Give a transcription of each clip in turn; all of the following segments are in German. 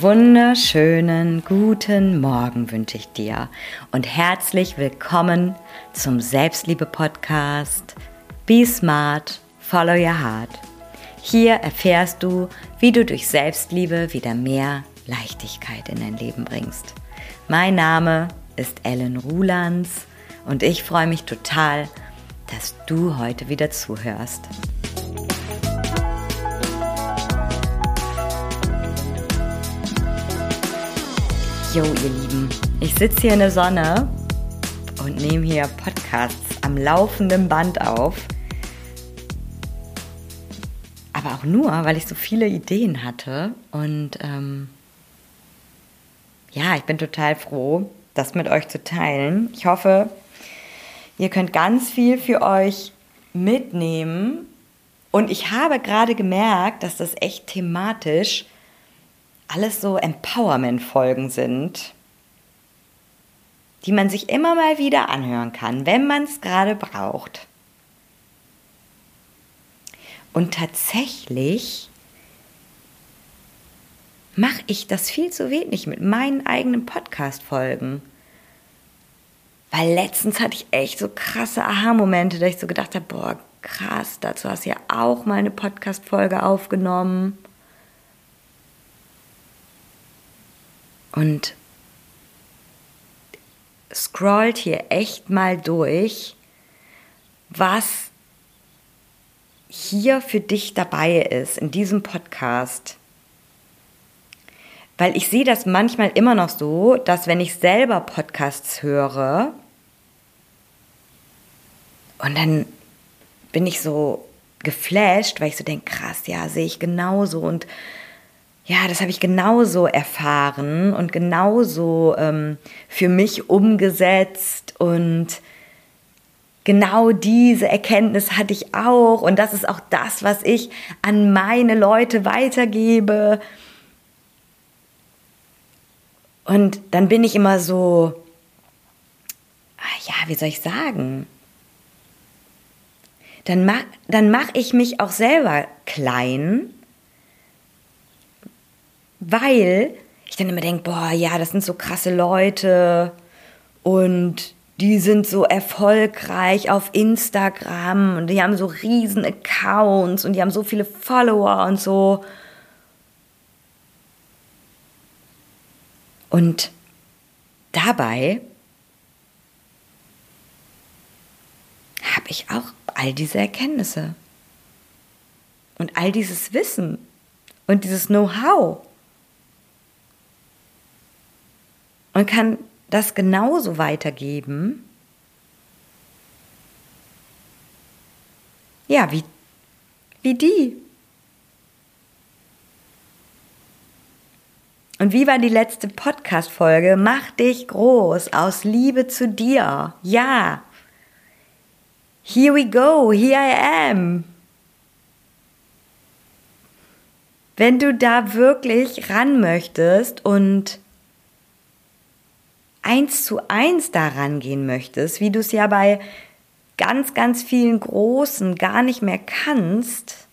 wunderschönen guten Morgen wünsche ich dir und herzlich willkommen zum Selbstliebe-Podcast Be Smart, Follow Your Heart. Hier erfährst du, wie du durch Selbstliebe wieder mehr Leichtigkeit in dein Leben bringst. Mein Name ist Ellen Rulands und ich freue mich total, dass du heute wieder zuhörst. Jo, ihr Lieben, ich sitze hier in der Sonne und nehme hier Podcasts am laufenden Band auf. Aber auch nur, weil ich so viele Ideen hatte. Und ich bin total froh, das mit euch zu teilen. Ich hoffe, ihr könnt ganz viel für euch mitnehmen. Und ich habe gerade gemerkt, dass das echt thematisch alles so Empowerment-Folgen sind, die man sich immer mal wieder anhören kann, wenn man es gerade braucht. Und tatsächlich mache ich das viel zu wenig mit meinen eigenen Podcast-Folgen. Weil letztens hatte ich echt so krasse Aha-Momente, dass ich so gedacht habe, boah, krass, dazu hast du ja auch mal eine Podcast-Folge aufgenommen. Und scrollt hier echt mal durch, was hier für dich dabei ist in diesem Podcast. Weil ich sehe das manchmal immer noch so, dass wenn ich selber Podcasts höre und dann bin ich so geflasht, weil ich so denke, krass, ja, sehe ich genauso und ja, das habe ich genauso erfahren und genauso für mich umgesetzt und genau diese Erkenntnis hatte ich auch und das ist auch das, was ich an meine Leute weitergebe. Und dann bin ich immer so, wie soll ich sagen? Dann mach ich mich auch selber klein, weil ich dann immer denke, boah, ja, das sind so krasse Leute und die sind so erfolgreich auf Instagram und die haben so riesen Accounts und die haben so viele Follower und so. Und dabei habe ich auch all diese Erkenntnisse und all dieses Wissen und dieses Know-how. Und kann das genauso weitergeben, ja, wie die. Und wie war die letzte Podcast-Folge? Mach dich groß, aus Liebe zu dir. Ja. Here we go, here I am. Wenn du da wirklich ran möchtest und 1:1 da rangehen möchtest, wie du es ja bei ganz, ganz vielen Großen gar nicht mehr kannst,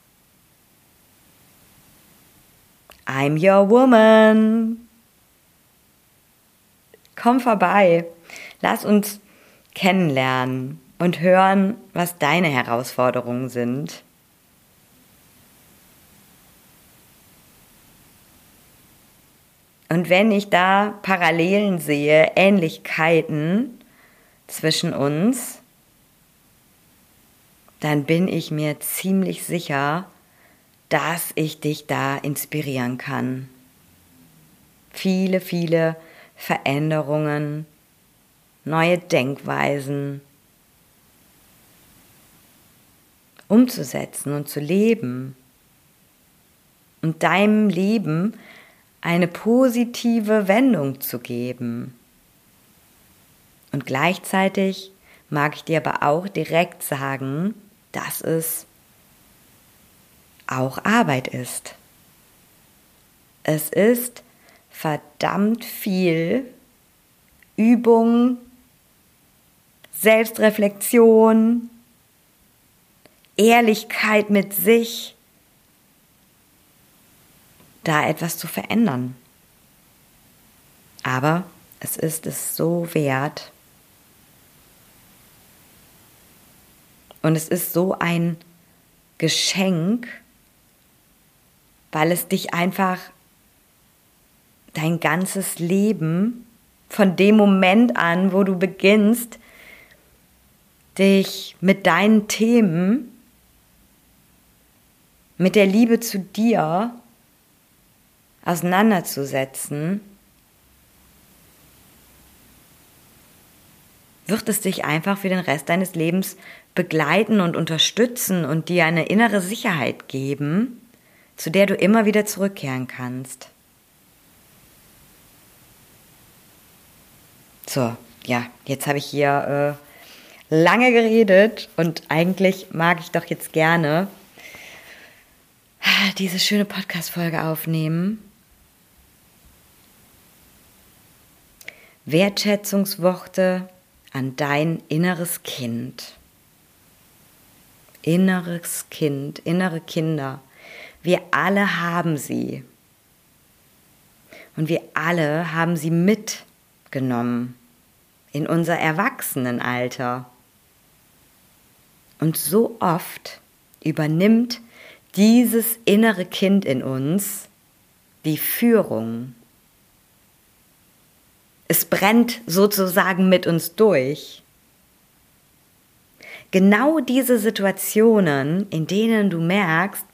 I'm your woman. Komm vorbei, lass uns kennenlernen und hören, was deine Herausforderungen sind. Und wenn ich da Parallelen sehe, Ähnlichkeiten zwischen uns, dann bin ich mir ziemlich sicher, dass ich dich da inspirieren kann. Viele, viele Veränderungen, neue Denkweisen umzusetzen und zu leben und deinem Leben eine positive Wendung zu geben. Und gleichzeitig mag ich dir aber auch direkt sagen, dass es auch Arbeit ist. Es ist verdammt viel Übung, Selbstreflexion, Ehrlichkeit mit sich, da etwas zu verändern. Aber es ist es so wert. Und es ist so ein Geschenk, weil es dich einfach dein ganzes Leben von dem Moment an, wo du beginnst, dich mit deinen Themen, mit der Liebe zu dir auseinanderzusetzen, wird es dich einfach für den Rest deines Lebens begleiten und unterstützen und dir eine innere Sicherheit geben, zu der du immer wieder zurückkehren kannst. So, ja, jetzt habe ich hier lange geredet und eigentlich mag ich doch jetzt gerne diese schöne Podcast-Folge aufnehmen. Wertschätzungsworte an dein inneres Kind. Inneres Kind, innere Kinder. Wir alle haben sie. Und wir alle haben sie mitgenommen in unser Erwachsenenalter. Und so oft übernimmt dieses innere Kind in uns die Führung. Es brennt sozusagen mit uns durch. Genau diese Situationen, in denen du merkst,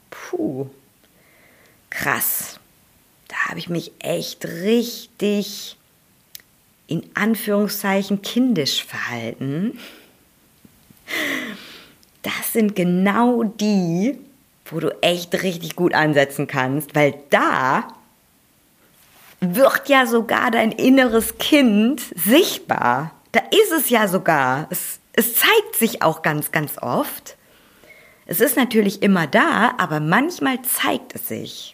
krass, da habe ich mich echt richtig in Anführungszeichen kindisch verhalten. Das sind genau die, wo du echt richtig gut ansetzen kannst, weil da wird ja sogar dein inneres Kind sichtbar. Da ist es ja sogar. Es zeigt sich auch ganz, ganz oft. Es ist natürlich immer da, aber manchmal zeigt es sich.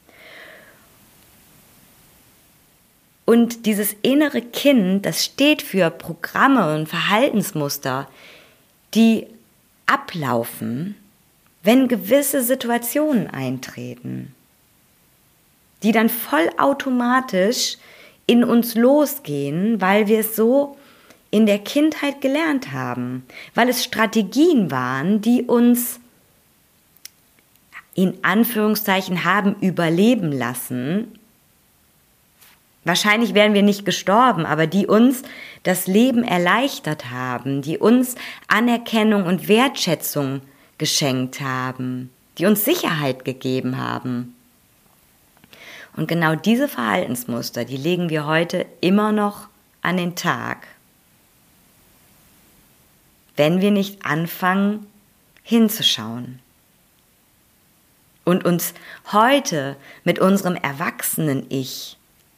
Und dieses innere Kind, das steht für Programme und Verhaltensmuster, die ablaufen, wenn gewisse Situationen eintreten, die dann vollautomatisch in uns losgehen, weil wir es so in der Kindheit gelernt haben, weil es Strategien waren, die uns in Anführungszeichen haben überleben lassen. Wahrscheinlich wären wir nicht gestorben, aber die uns das Leben erleichtert haben, die uns Anerkennung und Wertschätzung geschenkt haben, die uns Sicherheit gegeben haben. Und genau diese Verhaltensmuster, die legen wir heute immer noch an den Tag, wenn wir nicht anfangen, hinzuschauen und uns heute mit unserem Erwachsenen-Ich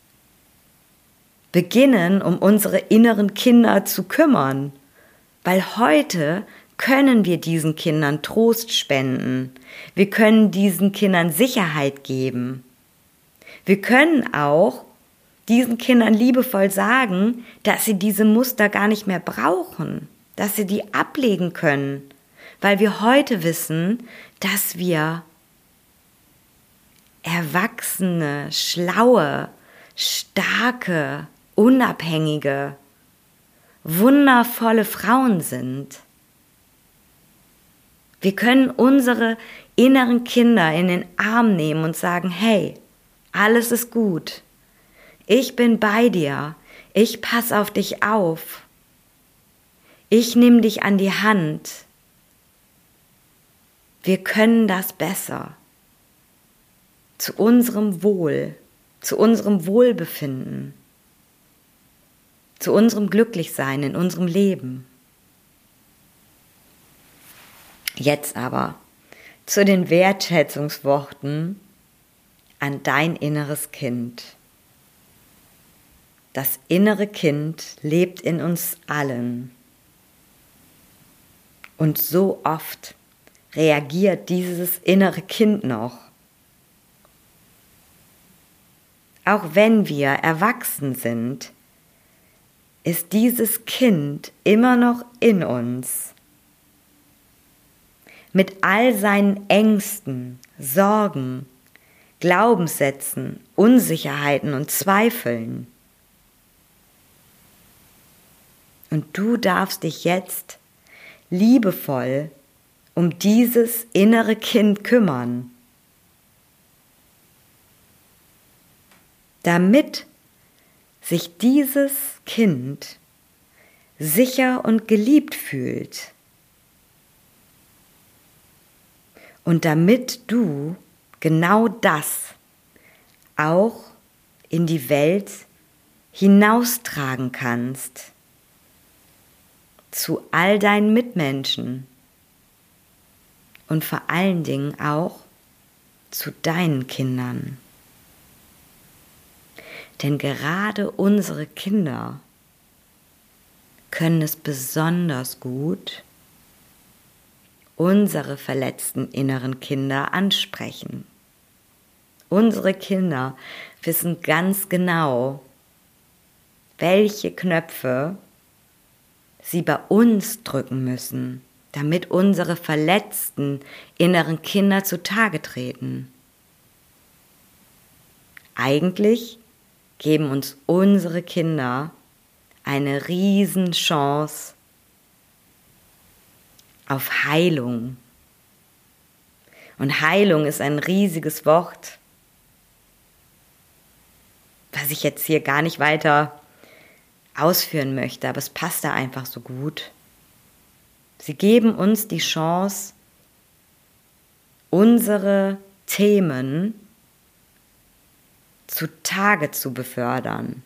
beginnen, um unsere inneren Kinder zu kümmern, weil heute können wir diesen Kindern Trost spenden, wir können diesen Kindern Sicherheit geben. Wir können auch diesen Kindern liebevoll sagen, dass sie diese Muster gar nicht mehr brauchen, dass sie die ablegen können, weil wir heute wissen, dass wir erwachsene, schlaue, starke, unabhängige, wundervolle Frauen sind. Wir können unsere inneren Kinder in den Arm nehmen und sagen, hey, alles ist gut. Ich bin bei dir. Ich passe auf dich auf. Ich nehme dich an die Hand. Wir können das besser. Zu unserem Wohl, zu unserem Wohlbefinden, zu unserem Glücklichsein in unserem Leben. Jetzt aber zu den Wertschätzungsworten an dein inneres Kind. Das innere Kind lebt in uns allen. Und so oft reagiert dieses innere Kind noch. Auch wenn wir erwachsen sind, ist dieses Kind immer noch in uns. Mit all seinen Ängsten, Sorgen, Glaubenssätzen, Unsicherheiten und Zweifeln. Und du darfst dich jetzt liebevoll um dieses innere Kind kümmern, damit sich dieses Kind sicher und geliebt fühlt und damit du genau das auch in die Welt hinaustragen kannst, zu all deinen Mitmenschen und vor allen Dingen auch zu deinen Kindern. Denn gerade unsere Kinder können es besonders gut, unsere verletzten inneren Kinder ansprechen. Unsere Kinder wissen ganz genau, welche Knöpfe sie bei uns drücken müssen, damit unsere verletzten inneren Kinder zutage treten. Eigentlich geben uns unsere Kinder eine Riesenchance auf Heilung. Und Heilung ist ein riesiges Wort, was ich jetzt hier gar nicht weiter ausführen möchte, aber es passt da einfach so gut. Sie geben uns die Chance, unsere Themen zutage zu befördern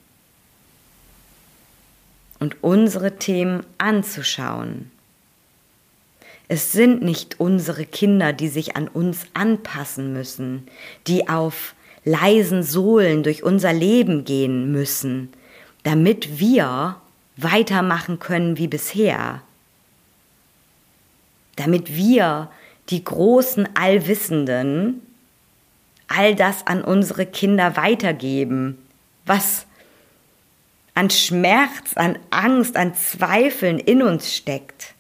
und unsere Themen anzuschauen. Es sind nicht unsere Kinder, die sich an uns anpassen müssen, die auf leisen Sohlen durch unser Leben gehen müssen, damit wir weitermachen können wie bisher. Damit wir, die großen Allwissenden, all das an unsere Kinder weitergeben, was an Schmerz, an Angst, an Zweifeln in uns steckt.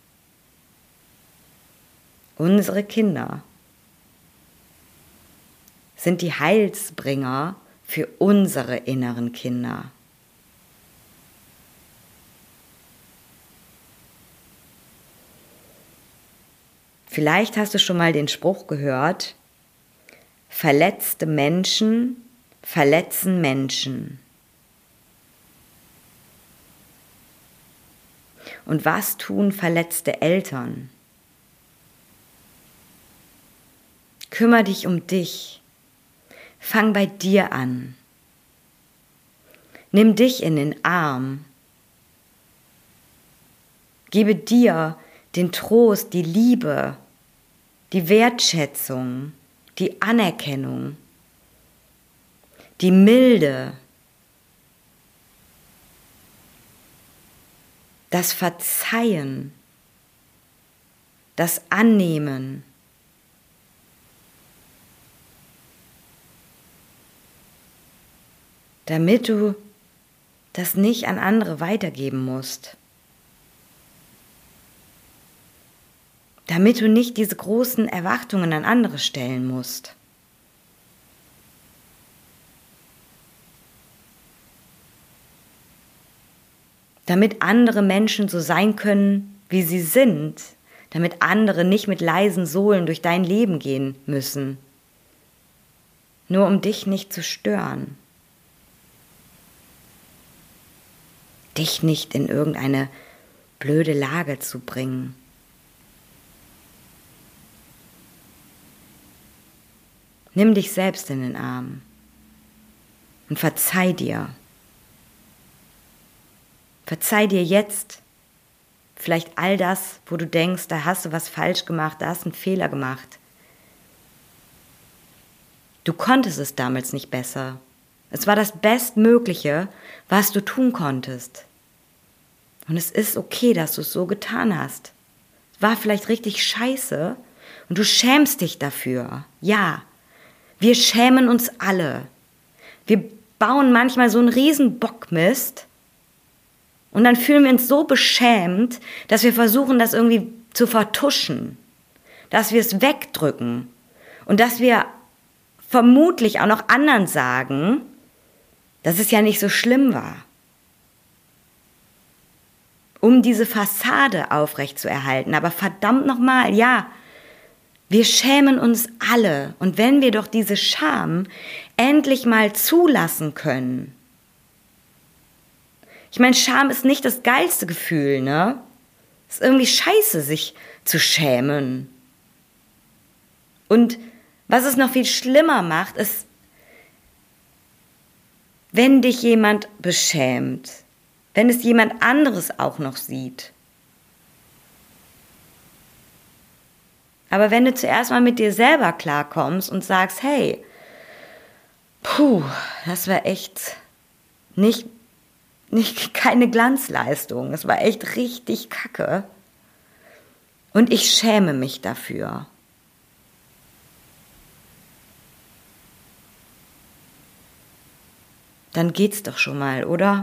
Unsere Kinder sind die Heilsbringer für unsere inneren Kinder. Vielleicht hast du schon mal den Spruch gehört: Verletzte Menschen verletzen Menschen. Und was tun verletzte Eltern? Kümmere dich um dich. Fang bei dir an. Nimm dich in den Arm. Gebe dir den Trost, die Liebe, die Wertschätzung, die Anerkennung, die Milde, das Verzeihen, das Annehmen, damit du das nicht an andere weitergeben musst. Damit du nicht diese großen Erwartungen an andere stellen musst. Damit andere Menschen so sein können, wie sie sind. Damit andere nicht mit leisen Sohlen durch dein Leben gehen müssen. Nur um dich nicht zu stören. Dich nicht in irgendeine blöde Lage zu bringen. Nimm dich selbst in den Arm und verzeih dir. Verzeih dir jetzt vielleicht all das, wo du denkst, da hast du was falsch gemacht, da hast du einen Fehler gemacht. Du konntest es damals nicht besser. Es war das Bestmögliche, was du tun konntest. Und es ist okay, dass du es so getan hast. Es war vielleicht richtig scheiße und du schämst dich dafür. Ja. Wir schämen uns alle. Wir bauen manchmal so einen riesen Bockmist und dann fühlen wir uns so beschämt, dass wir versuchen, das irgendwie zu vertuschen, dass wir es wegdrücken und dass wir vermutlich auch noch anderen sagen, dass es ja nicht so schlimm war. um diese Fassade aufrechtzuerhalten. Aber verdammt nochmal, ja, wir schämen uns alle. Und wenn wir doch diese Scham endlich mal zulassen können. Ich meine, Scham ist nicht das geilste Gefühl, ne? Es ist irgendwie scheiße, sich zu schämen. Und was es noch viel schlimmer macht, ist, wenn dich jemand beschämt, wenn es jemand anderes auch noch sieht. Aber wenn du zuerst mal mit dir selber klarkommst und sagst, hey, das war echt keine Glanzleistung, es war echt richtig kacke und ich schäme mich dafür. Dann geht's doch schon mal, oder?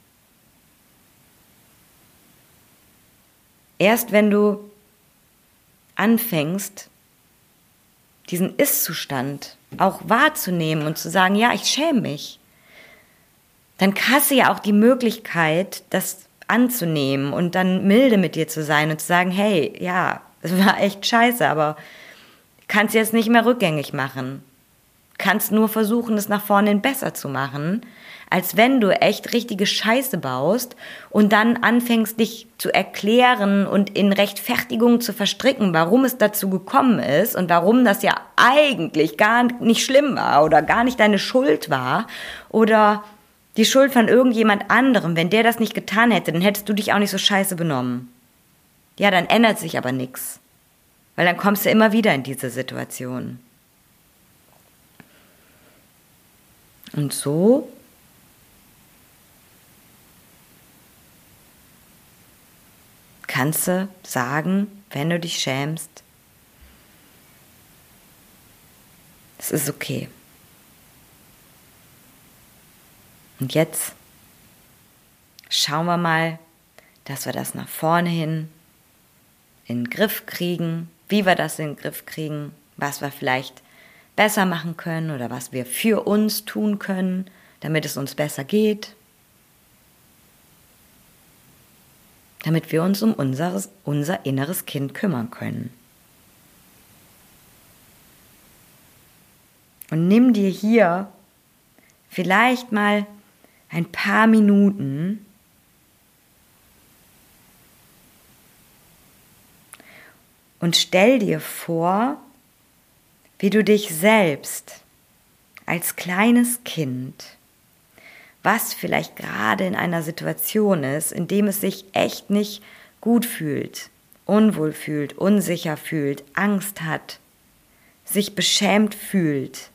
Erst wenn du anfängst, diesen Ist-Zustand auch wahrzunehmen und zu sagen, ja, ich schäme mich, dann hast du ja auch die Möglichkeit, das anzunehmen und dann milde mit dir zu sein und zu sagen, hey, ja, es war echt scheiße, aber kannst jetzt nicht mehr rückgängig machen. Kannst nur versuchen, es nach vorne hin besser zu machen, als wenn du echt richtige Scheiße baust und dann anfängst, dich zu erklären und in Rechtfertigungen zu verstricken, warum es dazu gekommen ist und warum das ja eigentlich gar nicht schlimm war oder gar nicht deine Schuld war oder die Schuld von irgendjemand anderem. Wenn der das nicht getan hätte, dann hättest du dich auch nicht so scheiße benommen. Ja, dann ändert sich aber nichts, weil dann kommst du immer wieder in diese Situation. Und so kannst du sagen, wenn du dich schämst, es ist okay. Und jetzt schauen wir mal, dass wir das nach vorne hin in den Griff kriegen, wie wir das in den Griff kriegen, was wir vielleicht besser machen können oder was wir für uns tun können, damit es uns besser geht, damit wir uns um unser inneres Kind kümmern können. Und nimm dir hier vielleicht mal ein paar Minuten und stell dir vor, wie du dich selbst als kleines Kind, was vielleicht gerade in einer Situation ist, in dem es sich echt nicht gut fühlt, unwohl fühlt, unsicher fühlt, Angst hat, sich beschämt fühlt,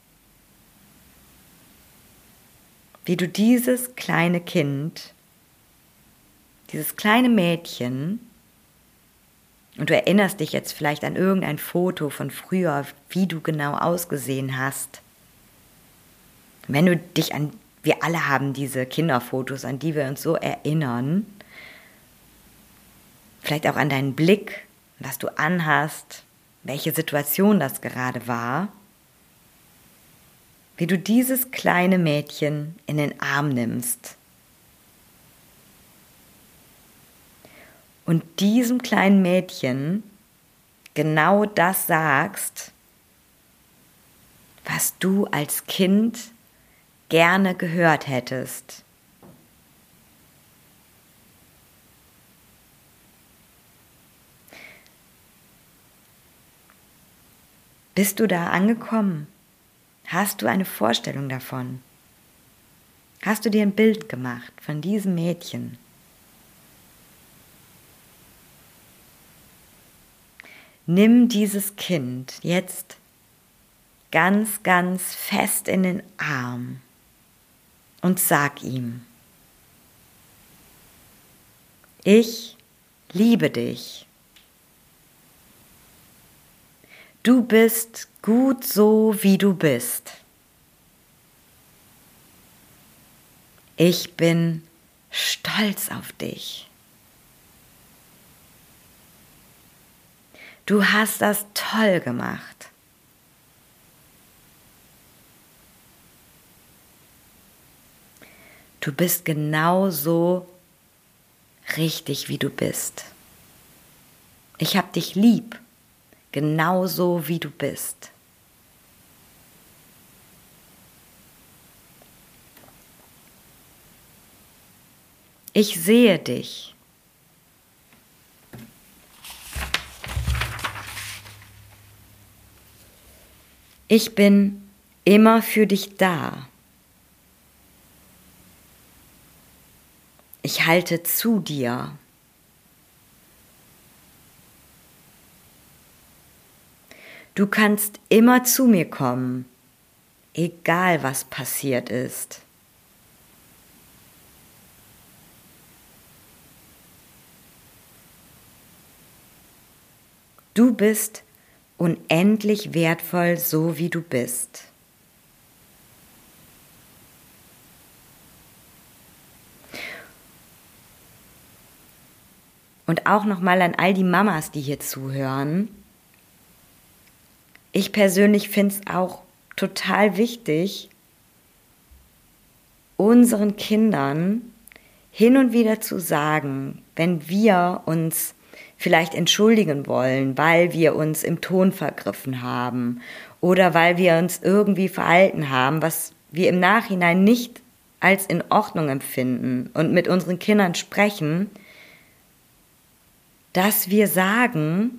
wie du dieses kleine Kind, dieses kleine Mädchen, und du erinnerst dich jetzt vielleicht an irgendein Foto von früher, wie du genau ausgesehen hast. Wenn du dich wir alle haben diese Kinderfotos, an die wir uns so erinnern, vielleicht auch an deinen Blick, was du anhast, welche Situation das gerade war, wie du dieses kleine Mädchen in den Arm nimmst und diesem kleinen Mädchen genau das sagst, was du als Kind gerne gehört hättest. Bist du da angekommen? Hast du eine Vorstellung davon? Hast du dir ein Bild gemacht von diesem Mädchen? Nimm dieses Kind jetzt ganz, ganz fest in den Arm und sag ihm: Ich liebe dich. Du bist gut so, wie du bist. Ich bin stolz auf dich. Du hast das toll gemacht. Du bist genauso, richtig wie du bist. Ich hab dich lieb, genauso wie du bist. Ich sehe dich. Ich bin immer für dich da. Ich halte zu dir. Du kannst immer zu mir kommen, egal was passiert ist. Du bist unendlich wertvoll, so wie du bist. Und auch nochmal an all die Mamas, die hier zuhören. Ich persönlich finde es auch total wichtig, unseren Kindern hin und wieder zu sagen, wenn wir uns vielleicht entschuldigen wollen, weil wir uns im Ton vergriffen haben oder weil wir uns irgendwie verhalten haben, was wir im Nachhinein nicht als in Ordnung empfinden und mit unseren Kindern sprechen, dass wir sagen,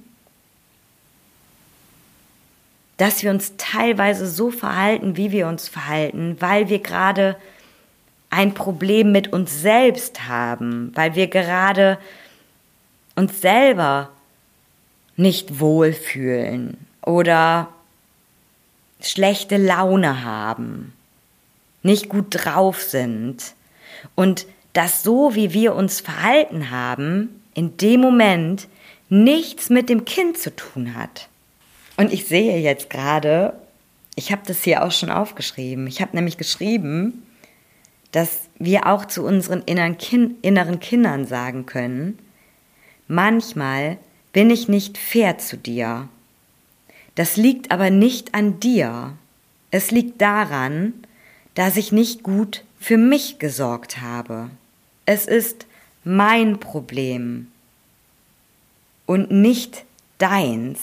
dass wir uns teilweise so verhalten, wie wir uns verhalten, weil wir gerade ein Problem mit uns selbst haben, weil wir gerade uns selber nicht wohlfühlen oder schlechte Laune haben, nicht gut drauf sind und dass so, wie wir uns verhalten haben, in dem Moment nichts mit dem Kind zu tun hat. Und ich sehe jetzt gerade, ich habe das hier auch schon aufgeschrieben, ich habe nämlich geschrieben, dass wir auch zu unseren inneren Kindern sagen können, manchmal bin ich nicht fair zu dir. Das liegt aber nicht an dir. Es liegt daran, dass ich nicht gut für mich gesorgt habe. Es ist mein Problem und nicht deins.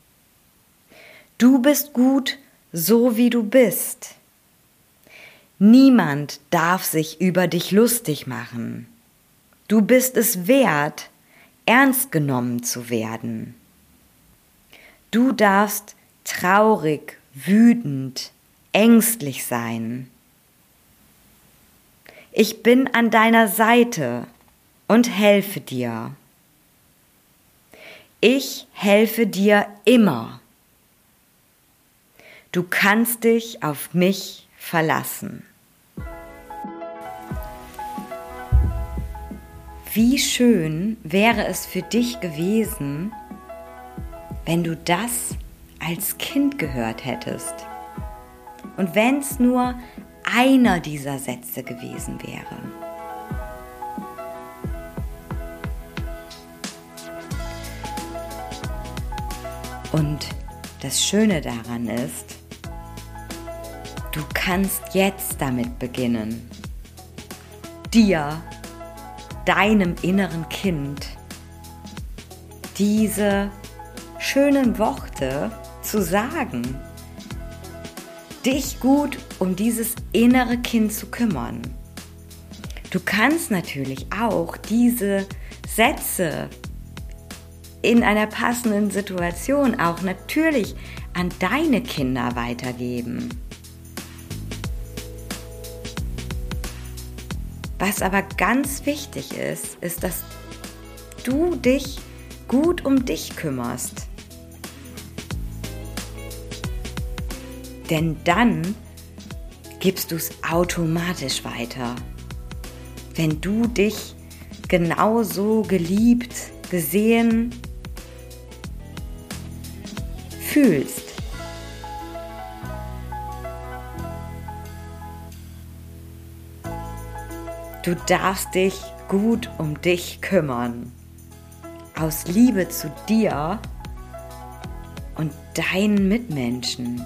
Du bist gut, so wie du bist. Niemand darf sich über dich lustig machen. Du bist es wert, ernst genommen zu werden. Du darfst traurig, wütend, ängstlich sein. Ich bin an deiner Seite und helfe dir. Ich helfe dir immer. Du kannst dich auf mich verlassen. Wie schön wäre es für dich gewesen, wenn du das als Kind gehört hättest. Und wenn es nur einer dieser Sätze gewesen wäre. Und das Schöne daran ist, du kannst jetzt damit beginnen, dir, deinem inneren Kind, diese schönen Worte zu sagen, dich gut um dieses innere Kind zu kümmern. Du kannst natürlich auch diese Sätze in einer passenden Situation auch natürlich an deine Kinder weitergeben. Was aber ganz wichtig ist, ist, dass du dich gut um dich kümmerst. Denn dann gibst du es automatisch weiter. Wenn du dich genauso geliebt, gesehen fühlst. Du darfst dich gut um dich kümmern. Aus Liebe zu dir und deinen Mitmenschen.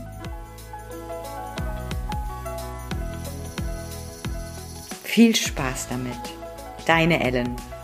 Viel Spaß damit. Deine Ellen.